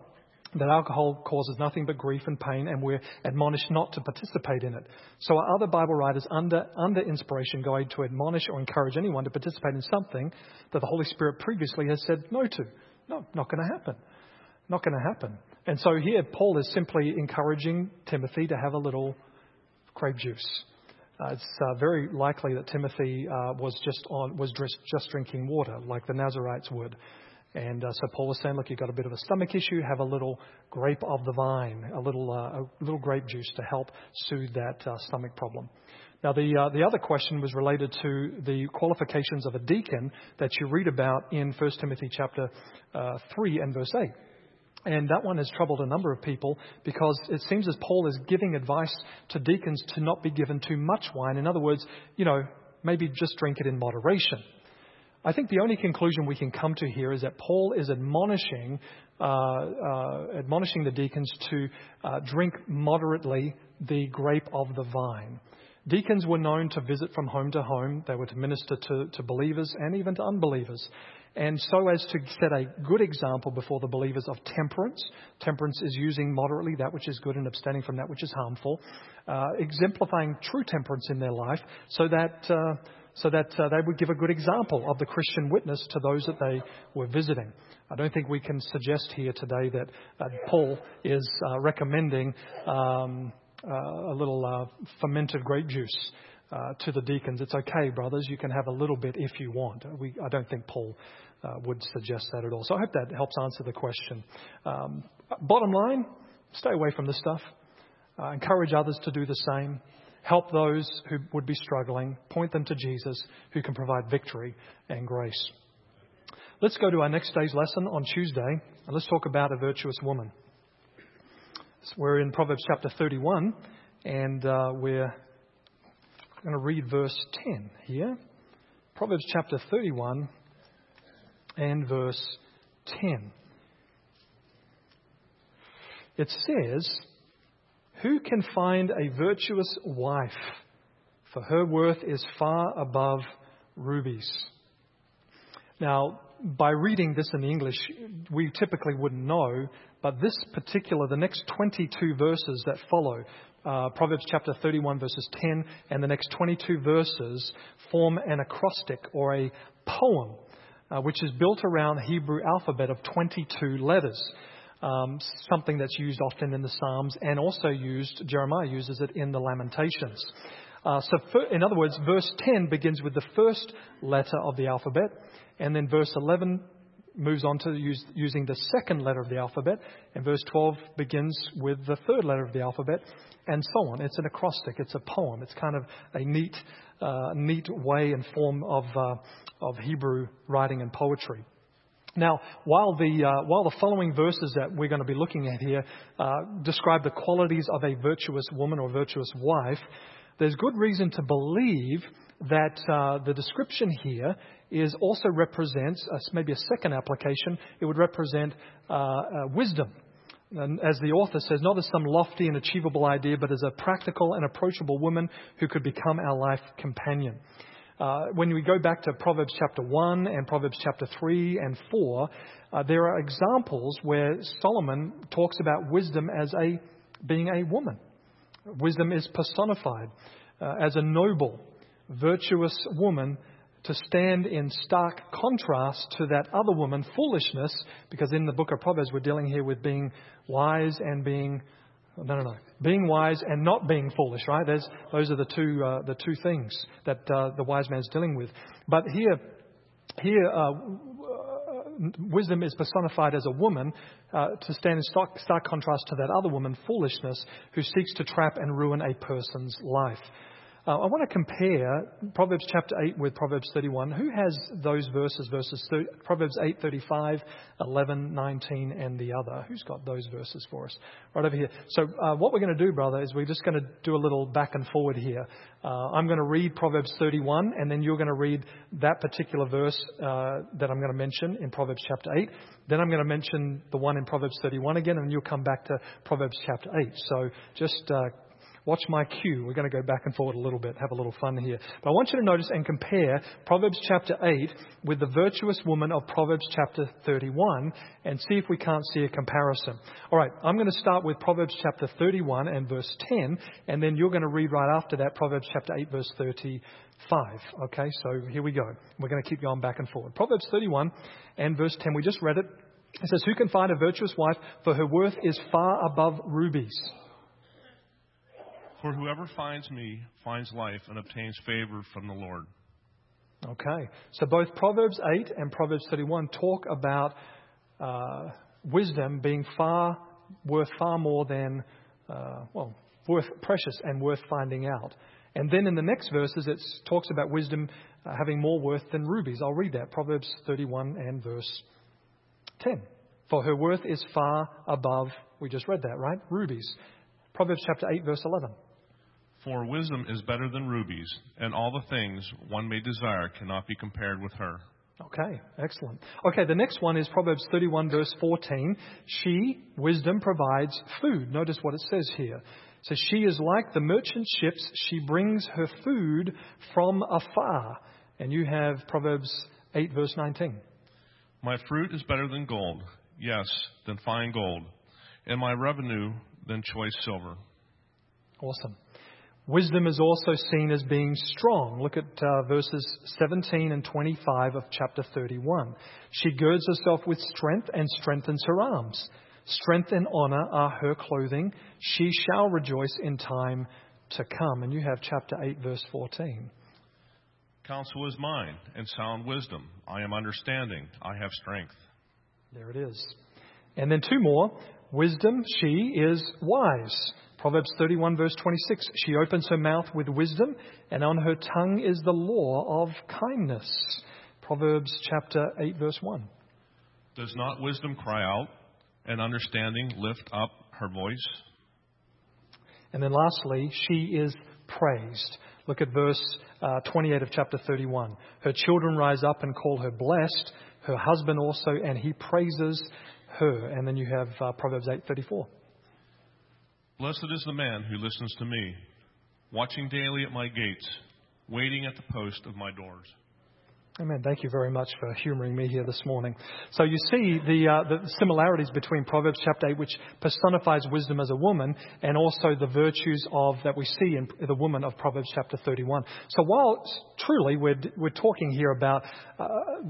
that alcohol causes nothing but grief and pain, and we're admonished not to participate in it. So are other Bible writers under under inspiration going to admonish or encourage anyone to participate in something that the Holy Spirit previously has said no to? No, not going to happen. Not going to happen. And so here Paul is simply encouraging Timothy to have a little grape juice. Uh, it's uh, very likely that Timothy uh, was just on was just, just drinking water like the Nazarites would. And uh, so Paul was saying, look, you've got a bit of a stomach issue, have a little grape of the vine, a little uh, a little grape juice to help soothe that uh, stomach problem. Now, the uh, the other question was related to the qualifications of a deacon that you read about in First Timothy chapter uh, three and verse eight. And that one has troubled a number of people because it seems as Paul is giving advice to deacons to not be given too much wine. In other words, you know, maybe just drink it in moderation. I think the only conclusion we can come to here is that Paul is admonishing uh, uh, admonishing the deacons to uh, drink moderately the grape of the vine. Deacons were known to visit from home to home. They were to minister to, to believers and even to unbelievers. And so as to set a good example before the believers of temperance. Temperance is using moderately that which is good and abstaining from that which is harmful. Uh, exemplifying true temperance in their life so that... Uh, so that uh, they would give a good example of the Christian witness to those that they were visiting. I don't think we can suggest here today that uh, Paul is uh, recommending um, uh, a little uh, fermented grape juice uh, to the deacons. It's okay, brothers, you can have a little bit if you want. We, I don't think Paul uh, would suggest that at all. So I hope that helps answer the question. Um, bottom line, stay away from this stuff. Uh, encourage others to do the same. Help those who would be struggling. Point them to Jesus, who can provide victory and grace. Let's go to our next day's lesson on Tuesday, and let's talk about a virtuous woman. So we're in Proverbs chapter thirty-one, and uh, we're going to read verse ten here. Proverbs chapter thirty-one and verse ten. It says, "Who can find a virtuous wife? For her worth is far above rubies." Now, by reading this in English, we typically wouldn't know, but this particular, the next twenty-two verses that follow, uh, Proverbs chapter thirty-one verses ten, and the next twenty-two verses form an acrostic or a poem, uh, which is built around the Hebrew alphabet of twenty-two letters. Um, something that's used often in the Psalms and also used, Jeremiah uses it in the Lamentations. Uh, so for, in other words, verse ten begins with the first letter of the alphabet, and then verse eleven moves on to use, using the second letter of the alphabet, and verse twelve begins with the third letter of the alphabet, and so on. It's an acrostic, it's a poem, it's kind of a neat, uh, neat way and form of, uh, of Hebrew writing and poetry. Now, while the uh, while the following verses that we're going to be looking at here uh, describe the qualities of a virtuous woman or virtuous wife, there's good reason to believe that uh, the description here is also represents uh, maybe a second application. It would represent uh, uh, wisdom. And as the author says, not as some lofty and achievable idea, but as a practical and approachable woman who could become our life companion. Uh, when we go back to Proverbs chapter one and Proverbs chapter three and four, uh, there are examples where Solomon talks about wisdom as a being a woman. Wisdom is personified uh, as a noble, virtuous woman to stand in stark contrast to that other woman, foolishness, because in the book of Proverbs we're dealing here with being wise and being No, no, no. Being wise and not being foolish, right? There's, those are the two uh, the two things that uh, the wise man's dealing with. But here, here, uh, wisdom is personified as a woman uh, to stand in stark, stark contrast to that other woman, foolishness, who seeks to trap and ruin a person's life. Uh, I want to compare Proverbs chapter eight with Proverbs thirty-one. Who has those verses, verses thirty, Proverbs eight, thirty-five, eleven, nineteen, and the other? Who's got those verses for us? Right over here. So uh, what we're going to do, brother, is we're just going to do a little back and forward here. Uh, I'm going to read Proverbs thirty-one, and then you're going to read that particular verse uh, that I'm going to mention in Proverbs chapter eight. Then I'm going to mention the one in Proverbs thirty-one again, and you'll come back to Proverbs chapter eight. So just... Uh, watch my cue. We're going to go back and forward a little bit, have a little fun here. But I want you to notice and compare Proverbs chapter eight with the virtuous woman of Proverbs chapter thirty-one and see if we can't see a comparison. All right, I'm going to start with Proverbs chapter thirty-one and verse ten, and then you're going to read right after that Proverbs chapter eight, verse thirty-five. Okay, so here we go. We're going to keep going back and forward. Proverbs thirty-one and verse ten, we just read it. It says, "Who can find a virtuous wife? For her worth is far above rubies." For whoever finds me finds life and obtains favor from the Lord. Okay, so both Proverbs eight and Proverbs thirty-one talk about uh, wisdom being far worth far more than, uh, well, worth precious and worth finding out. And then in the next verses, it talks about wisdom uh, having more worth than rubies. I'll read that, Proverbs thirty-one and verse ten. "For her worth is far above," we just read that, right? Rubies. Proverbs chapter eight, verse eleven. For wisdom is better than rubies, and all the things one may desire cannot be compared with her. Okay, excellent. Okay, the next one is Proverbs thirty-one, verse fourteen. "She, wisdom, provides food." Notice what it says here. So she is like the merchant ships. She brings her food from afar. And you have Proverbs eight, verse nineteen. My fruit is better than gold, yes, than fine gold, and my revenue than choice silver. Awesome. Wisdom is also seen as being strong. Look at uh, verses seventeen and twenty-five of chapter thirty-one. "She girds herself with strength and strengthens her arms. Strength and honor are her clothing. She shall rejoice in time to come." And you have chapter eight, verse fourteen. Counsel is mine, and sound wisdom. I am understanding. I have strength. There it is. And then two more. Wisdom, she is wise. Proverbs thirty-one, verse twenty-six. "She opens her mouth with wisdom, and on her tongue is the law of kindness." Proverbs chapter eight, verse one. Does not wisdom cry out, and understanding lift up her voice? And then lastly, she is praised. Look at verse uh, twenty-eight of chapter thirty-one. "Her children rise up and call her blessed, her husband also, and he praises her." And then you have uh, Proverbs eight thirty-four. Blessed is the man who listens to me, watching daily at my gates, waiting at the post of my doors. Amen. Thank you very much for humouring me here this morning. So you see the, uh, the similarities between Proverbs chapter eight, which personifies wisdom as a woman, and also the virtues of that we see in the woman of Proverbs chapter thirty-one. So while truly we're, we're talking here about uh,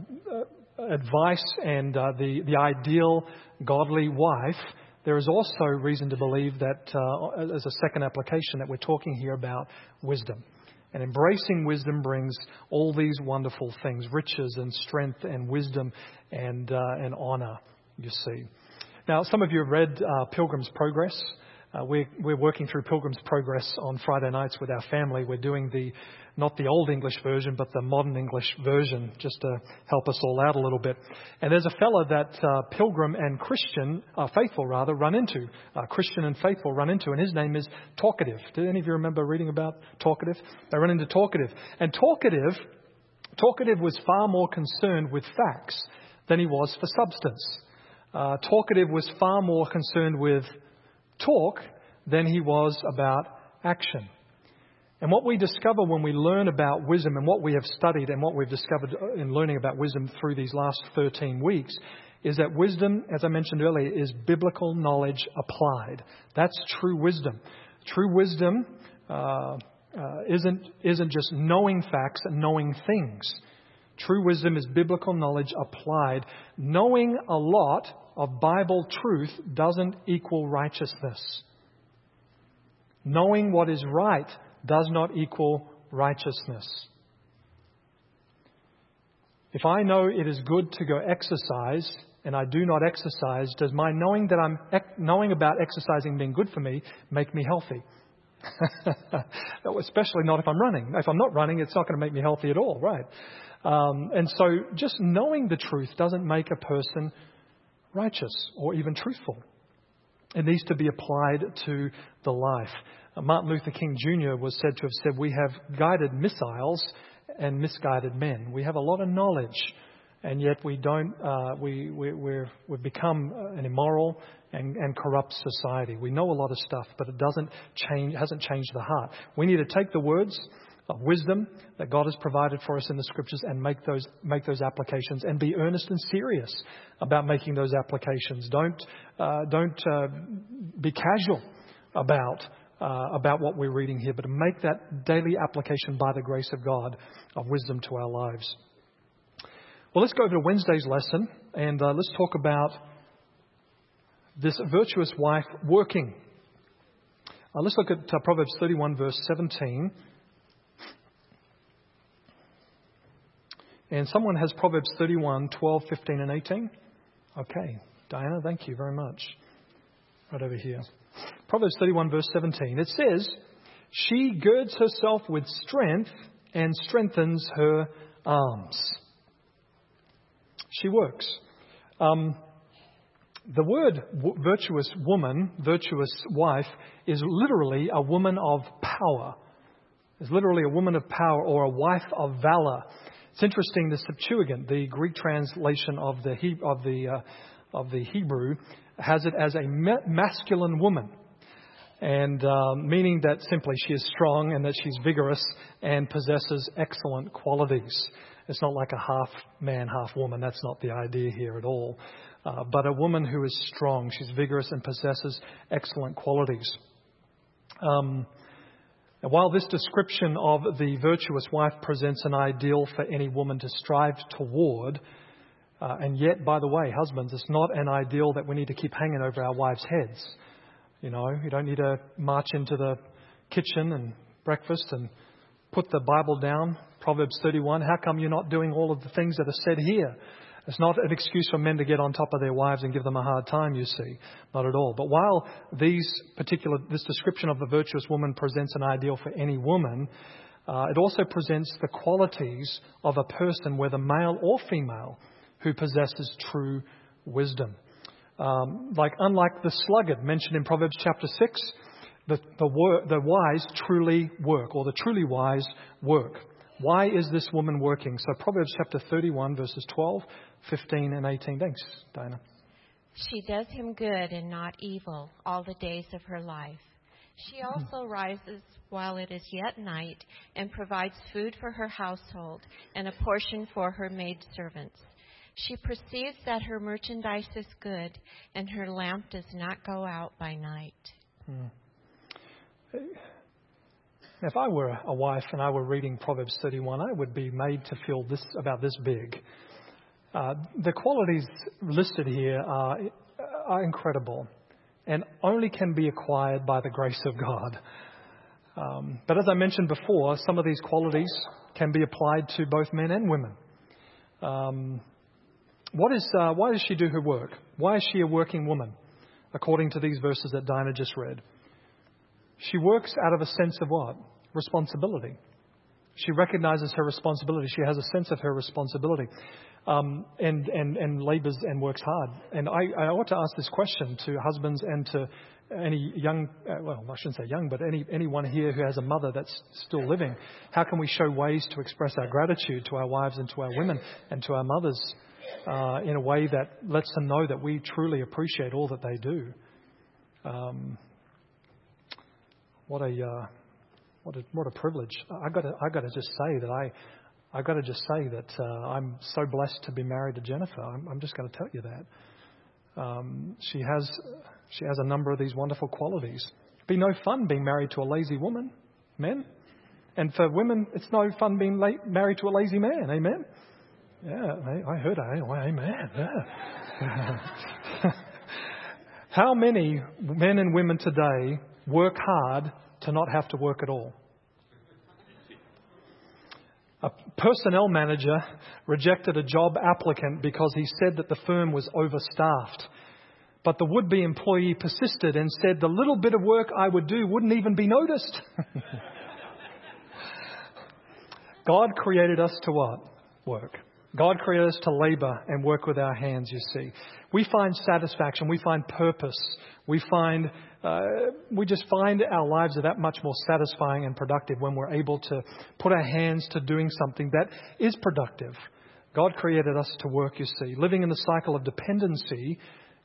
uh, advice and uh, the, the ideal godly wife, there is also reason to believe that, uh, as a second application, that we're talking here about wisdom. And embracing wisdom brings all these wonderful things, riches and strength and wisdom and uh, and honor, you see. Now, some of you have read uh, Pilgrim's Progress. Uh, we're, we're working through Pilgrim's Progress on Friday nights with our family. We're doing the, not the old English version, but the modern English version, just to help us all out a little bit. And there's a fellow that uh, Pilgrim and Christian, uh, Faithful rather, run into. Uh, Christian and Faithful run into, and his name is Talkative. Do any of you remember reading about Talkative? They run into Talkative. And Talkative, Talkative was far more concerned with facts than he was for substance. Uh, Talkative was far more concerned with talk than he was about action. And what we discover when we learn about wisdom, and what we have studied and what we've discovered in learning about wisdom through these last thirteen weeks, is that wisdom, as I mentioned earlier, is biblical knowledge applied. That's true wisdom. True wisdom uh, uh, isn't, isn't just knowing facts and knowing things. True wisdom is biblical knowledge applied. Knowing a lot of Bible truth doesn't equal righteousness. Knowing what is right does not equal righteousness. If I know it is good to go exercise and I do not exercise, does my knowing that I'm knowing about exercising being good for me make me healthy? Especially not if I'm running. If I'm not running, it's not going to make me healthy at all, right? Um, and so just knowing the truth doesn't make a person righteous or even truthful. It needs to be applied to the life. Uh, Martin Luther King Junior was said to have said, "We have guided missiles and misguided men." We have a lot of knowledge, and yet we don't. Uh, we we we're, we've become an immoral and, and corrupts society. We know a lot of stuff, but it doesn't change, hasn't changed the heart. We need to take the words of wisdom that God has provided for us in the Scriptures and make those make those applications and be earnest and serious about making those applications. Don't uh, don't uh, be casual about uh, about what we're reading here, but make that daily application by the grace of God of wisdom to our lives. Well, let's go over to Wednesday's lesson and uh, let's talk about this virtuous wife working. Uh, let's look at uh, Proverbs thirty-one, verse seventeen. And someone has Proverbs thirty-one, twelve, fifteen, and eighteen. Okay, Diana, thank you very much. Right over here. Proverbs thirty-one, verse seventeen. It says, "She girds herself with strength and strengthens her arms." She works. Um, the word w- virtuous woman, virtuous wife, is literally a woman of power. It's literally a woman of power or a wife of valor. It's interesting, the Septuagint, the Greek translation of the he, of the uh, of the Hebrew, has it as a ma- masculine woman, and um, meaning that simply she is strong and that she's vigorous and possesses excellent qualities. It's not like a half man, half woman. That's not the idea here at all. Uh, but a woman who is strong, she's vigorous and possesses excellent qualities. Um, And while this description of the virtuous wife presents an ideal for any woman to strive toward, uh, and yet, by the way, husbands, it's not an ideal that we need to keep hanging over our wives' heads. You know, you don't need to march into the kitchen and breakfast and put the Bible down. Proverbs thirty-one, how come you're not doing all of the things that are said here? It's not an excuse for men to get on top of their wives and give them a hard time, you see. Not at all. But while these particular, this description of the virtuous woman presents an ideal for any woman, uh, it also presents the qualities of a person, whether male or female, who possesses true wisdom. Um, like, unlike the sluggard mentioned in Proverbs chapter six, the, the, wor- the wise truly work, or the truly wise work. Why is this woman working? So Proverbs chapter thirty-one, verses twelve, fifteen, and eighteen. Thanks, Diana. She does him good and not evil all the days of her life. She also rises while it is yet night and provides food for her household and a portion for her maidservants. She perceives that her merchandise is good and her lamp does not go out by night. Hmm. If I were a wife and I were reading Proverbs thirty-one, I would be made to feel this about this big. Uh, the qualities listed here are, are incredible and only can be acquired by the grace of God. Um, but as I mentioned before, some of these qualities can be applied to both men and women. Um, what is, uh, why does she do her work? Why is she a working woman, according to these verses that Diana just read? She works out of a sense of what? Responsibility. She recognizes her responsibility. She has a sense of her responsibility, um, and, and, and labors and works hard. And I, I ought to ask this question to husbands and to any young, uh, well, I shouldn't say young, but any anyone here who has a mother that's still living. How can we show ways to express our gratitude to our wives and to our women and to our mothers uh, in a way that lets them know that we truly appreciate all that they do? Um, What a uh, what a what a privilege! I got to I got to just say that I I got to just say that uh, I'm so blessed to be married to Jennifer. I'm, I'm just going to tell you that um, she has she has a number of these wonderful qualities. It'd be no fun being married to a lazy woman, men, and for women, it's no fun being la- married to a lazy man. Amen. Yeah, I, I heard that. Amen. Yeah. How many men and women today work hard to not have to work at all? A personnel manager rejected a job applicant because he said that the firm was overstaffed. But the would-be employee persisted and said the little bit of work I would do wouldn't even be noticed. God created us to what? Work. God created us to labor and work with our hands, you see. We find satisfaction. We find purpose. We find, uh, we just find our lives are that much more satisfying and productive when we're able to put our hands to doing something that is productive. God created us to work, you see. Living in the cycle of dependency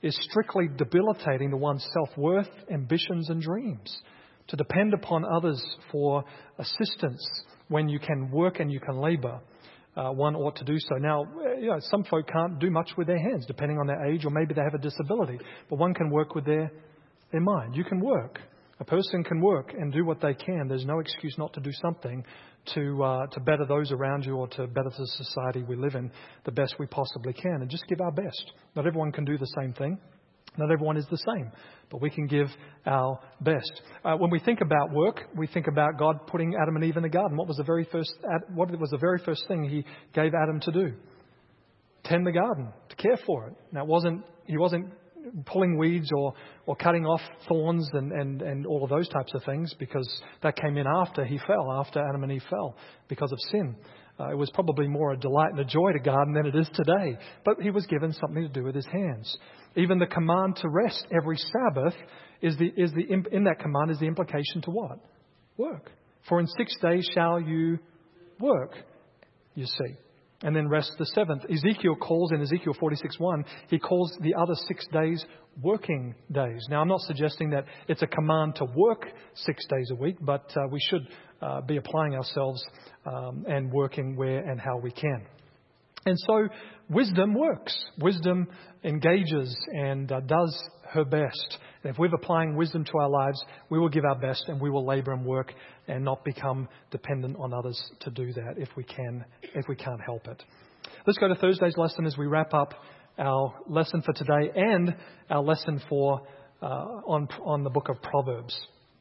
is strictly debilitating to one's self-worth, ambitions and dreams. To depend upon others for assistance when you can work and you can labour, uh, one ought to do so. Now, you know, some folk can't do much with their hands, depending on their age, or maybe they have a disability. But one can work with their, their mind. You can work. A person can work and do what they can. There's no excuse not to do something to uh, to better those around you or to better the society we live in the best we possibly can, and just give our best. Not everyone can do the same thing. Not everyone is the same, but we can give our best. Uh, when we think about work, we think about God putting Adam and Eve in the garden. What was the very first? What was the very first thing He gave Adam to do? Tend the garden, to care for it. Now, it wasn't He wasn't pulling weeds or, or cutting off thorns and, and, and all of those types of things, because that came in after he fell, after Adam and Eve fell because of sin. Uh, it was probably more a delight and a joy to garden than it is today. But he was given something to do with his hands. Even the command to rest every Sabbath is the is the in that command is the implication to what? Work. For in six days shall you work, you see. And then rest the seventh. Ezekiel calls in Ezekiel forty-six one, he calls the other six days working days. Now, I'm not suggesting that it's a command to work six days a week, but uh, we should uh, be applying ourselves um, and working where and how we can. And so wisdom works. Wisdom engages and uh, does her best. And if we're applying wisdom to our lives, we will give our best and we will labour and work and not become dependent on others to do that if we can, if we can't help it. Let's go to Thursday's lesson as we wrap up our lesson for today and our lesson for uh, on on the book of Proverbs.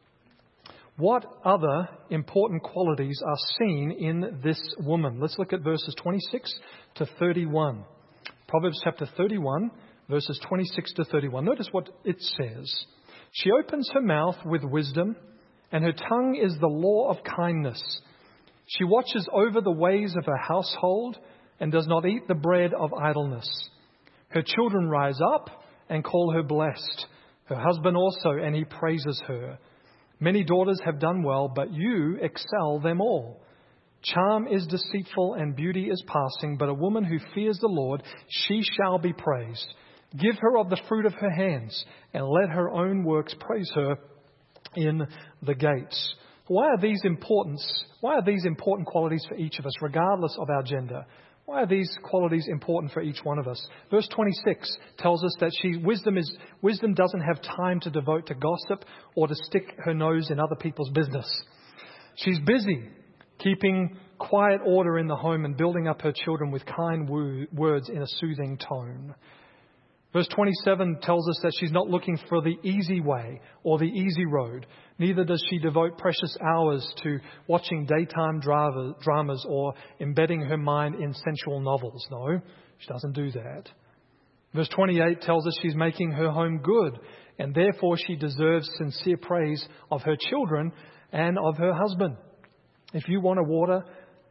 What other important qualities are seen in this woman? Let's look at verses twenty-six to thirty-one. Proverbs chapter thirty-one, verses twenty-six to thirty-one. Notice what it says. She opens her mouth with wisdom, and her tongue is the law of kindness. She watches over the ways of her household and does not eat the bread of idleness. Her children rise up and call her blessed. Her husband also, and he praises her. Many daughters have done well, but you excel them all. Charm is deceitful and beauty is passing, but a woman who fears the Lord, she shall be praised. Give her of the fruit of her hands, and let her own works praise her in the gates. Why are these important? Why are these important qualities for each of us, regardless of our gender? Why are these qualities important for each one of us? Verse twenty-six tells us that she wisdom is wisdom doesn't have time to devote to gossip or to stick her nose in other people's business. She's busy keeping quiet order in the home and building up her children with kind wo- words in a soothing tone. Verse twenty-seven tells us that she's not looking for the easy way or the easy road. Neither does she devote precious hours to watching daytime drama, dramas or embedding her mind in sensual novels. No, she doesn't do that. Verse twenty-eight tells us she's making her home good, and therefore she deserves sincere praise of her children and of her husband. If you want to water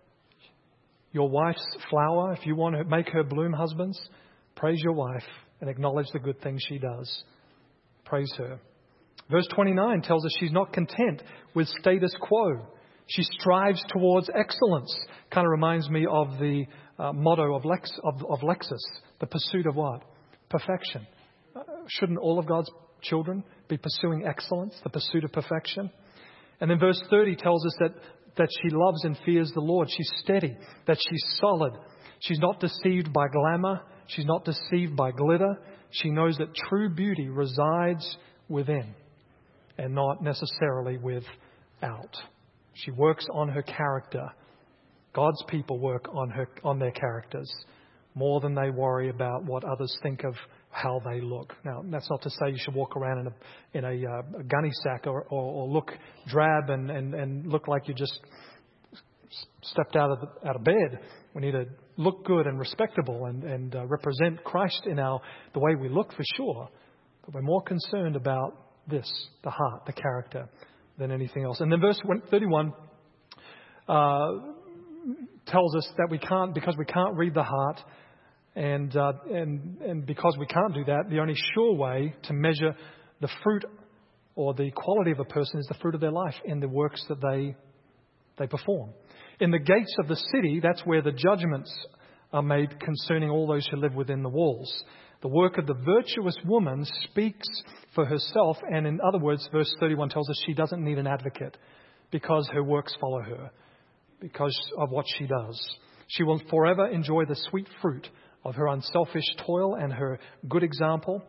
your wife's flower, if you want to make her bloom, husbands, praise your wife and acknowledge the good things she does. Praise her. Verse twenty-nine tells us she's not content with status quo. She strives towards excellence. Kind of reminds me of the uh, motto of, Lex, of, of Lexus. The pursuit of what? Perfection. Uh, shouldn't all of God's children be pursuing excellence, the pursuit of perfection? And then verse thirty tells us that, that she loves and fears the Lord. She's steady, that she's solid. She's not deceived by glamour. She's not deceived by glitter. She knows that true beauty resides within and not necessarily without. She works on her character. God's people work on her on their characters more than they worry about what others think of how they look. Now, that's not to say you should walk around in a in a, uh, a gunny sack or, or, or look drab and, and, and look like you just stepped out of the, out of bed. We need to look good and respectable and, and uh, represent Christ in our the way we look, for sure. But we're more concerned about this, the heart, the character, than anything else. And then verse thirty-one uh, tells us that we can't, because we can't read the heart, and uh, and and because we can't do that, the only sure way to measure the fruit or the quality of a person is the fruit of their life in the works that they they perform. In the gates of the city, that's where the judgments are made concerning all those who live within the walls. The work of the virtuous woman speaks for herself, and in other words, verse thirty-one tells us she doesn't need an advocate because her works follow her, because of what she does. She will forever enjoy the sweet fruit of her unselfish toil and her good example.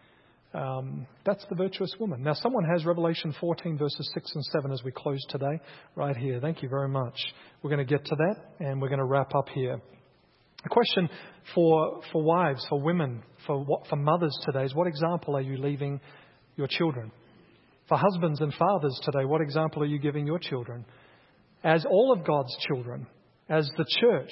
Um, that's the virtuous woman. Now, someone has Revelation fourteen, verses six and seven as we close today, right here. Thank you very much. We're going to get to that, and we're going to wrap up here. A question for for wives, for women, for what, for mothers today is, what example are you leaving your children? For husbands and fathers today, what example are you giving your children? As all of God's children, as the church,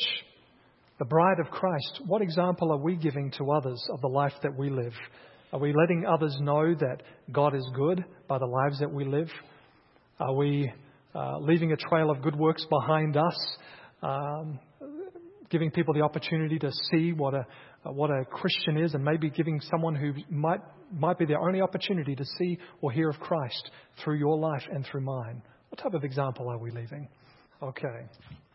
the bride of Christ, what example are we giving to others of the life that we live? Are we letting others know that God is good by the lives that we live? Are we uh, leaving a trail of good works behind us? Um, giving people the opportunity to see what a what a Christian is, and maybe giving someone who might might be their only opportunity to see or hear of Christ through your life and through mine. What type of example are we leaving? Okay.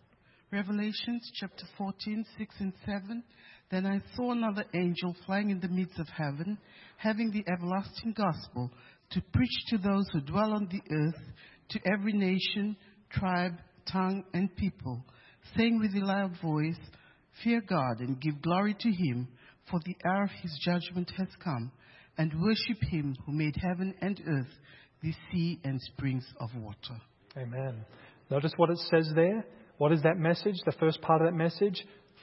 Revelations chapter fourteen, six and seven. Then I saw another angel flying in the midst of heaven, having the everlasting gospel to preach to those who dwell on the earth, to every nation, tribe, tongue, and people, saying with a loud voice, Fear God and give glory to him, for the hour of his judgment has come, and worship him who made heaven and earth, the sea and springs of water. Amen. Notice what it says there. What is that message? The first part of that message?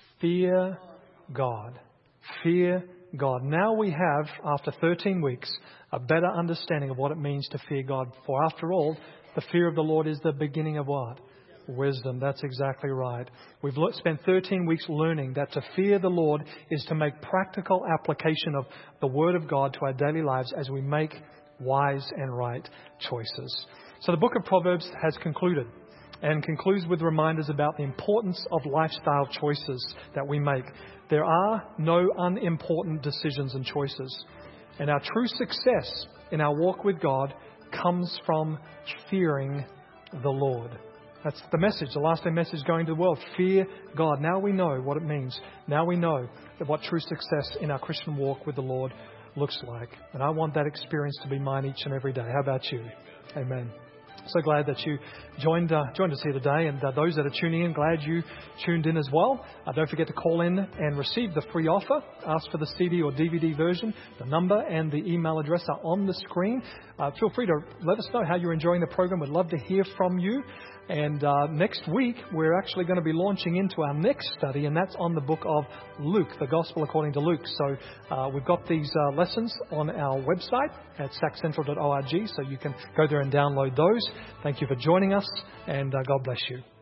Fear God. Fear God. Now we have, after thirteen weeks, a better understanding of what it means to fear God. For after all, the fear of the Lord is the beginning of what? Wisdom. That's exactly right. We've spent thirteen weeks learning that to fear the Lord is to make practical application of the Word of God to our daily lives as we make wise and right choices. So the book of Proverbs has concluded, and concludes with reminders about the importance of lifestyle choices that we make. There are no unimportant decisions and choices. And our true success in our walk with God comes from fearing the Lord. That's the message, the last day message going to the world. Fear God. Now we know what it means. Now we know that what true success in our Christian walk with the Lord looks like. And I want that experience to be mine each and every day. How about you? Amen. So glad that you joined uh, joined us here today, and uh, those that are tuning in, glad you tuned in as well. Uh, don't forget to call in and receive the free offer. Ask for the C D or D V D version. The number and the email address are on the screen. Uh, feel free to let us know how you're enjoying the program. We'd love to hear from you. And uh, next week, we're actually going to be launching into our next study, and that's on the book of Luke, the Gospel according to Luke. So uh, we've got these uh, lessons on our website at sac central dot org, so you can go there and download those. Thank you for joining us, and uh, God bless you.